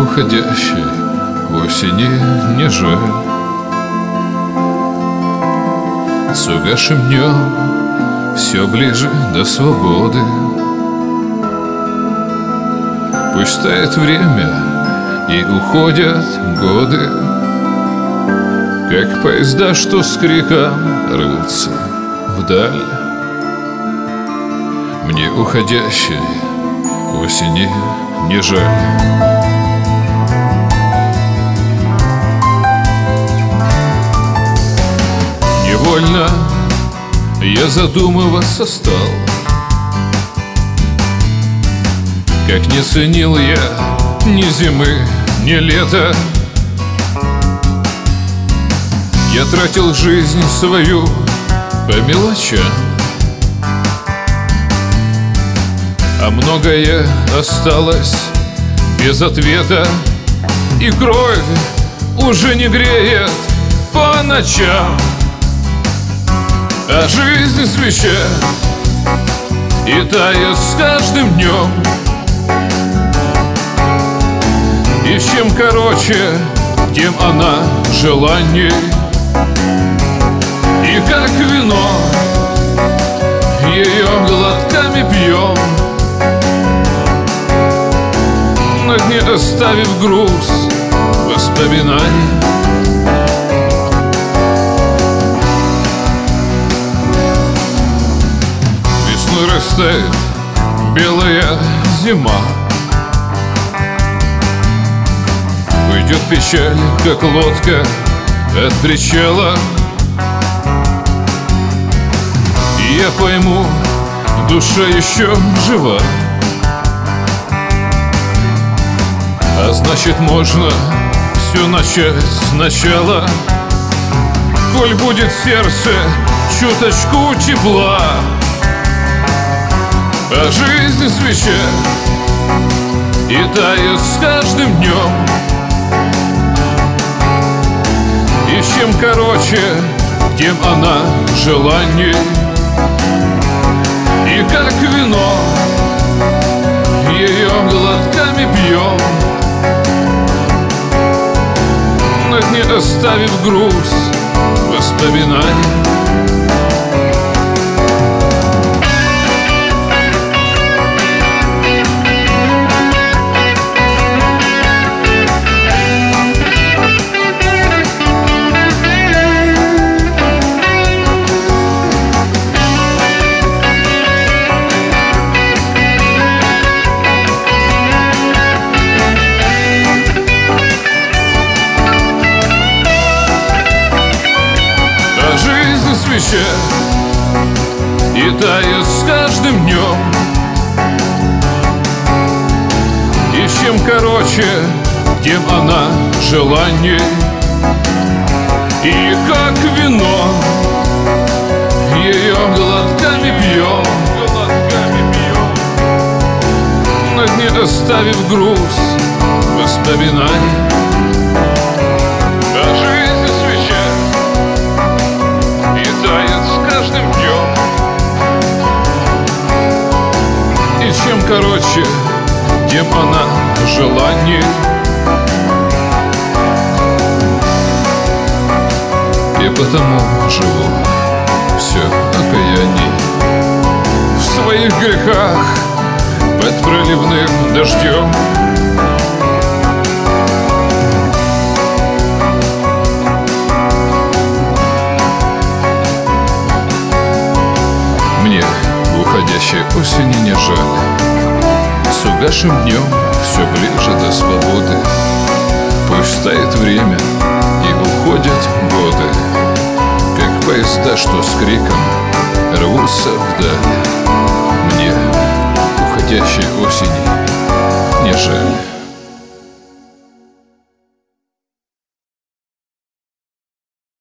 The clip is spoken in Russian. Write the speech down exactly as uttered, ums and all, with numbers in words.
уходящей осени не жаль. С угасшим днем все ближе до свободы. Пусть тает время и уходят годы, как поезда, что с криком рвутся вдаль. Мне уходящей осени не жаль. Невольно я задумываться стал, как не ценил я ни зимы, ни лета. Я тратил жизнь свою по мелочам, а многое осталось без ответа, и кровь уже не греет по ночам. А жизнь свеча и тает с каждым днем. И чем короче, тем она желанней. И как вино ее глотками пьем, на дне оставив груз воспоминаний. Весной растает белая зима, уйдет печаль, как лодка от причала. И я пойму, душа еще жива, а значит можно все начать сначала. Коль будет в сердце чуточку тепла, а жизнь свеча и тает с каждым днем. И чем короче, тем она желанней. И как вино ее глотками пьем, на дне оставив груз воспоминаний. Свеча и тает с каждым днем. И чем короче, тем она желанней. И как вино ее глотками пьем, на дне оставив груз воспоминаний. И чем короче, тем она желанней. И потому живу все окаянней в своих грехах под проливным дождем. Мне уходящей осени не жаль. С угасшим днем все ближе до свободы. Пусть тает время и уходят годы, как поезда, что с криком рвутся вдаль. Мне уходящей осени не жаль.